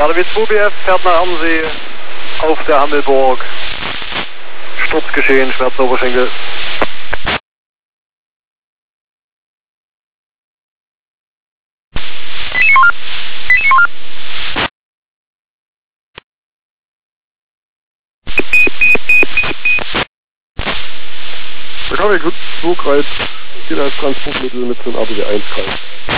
RDW 2BF fährt nach Amsee auf der Hammelburg. Sturzgeschehen, schwarzer Oberschenkel. Da kann ich gut Zugreiz, geht als Transportmittel mit so einem RDW 1 Kreis.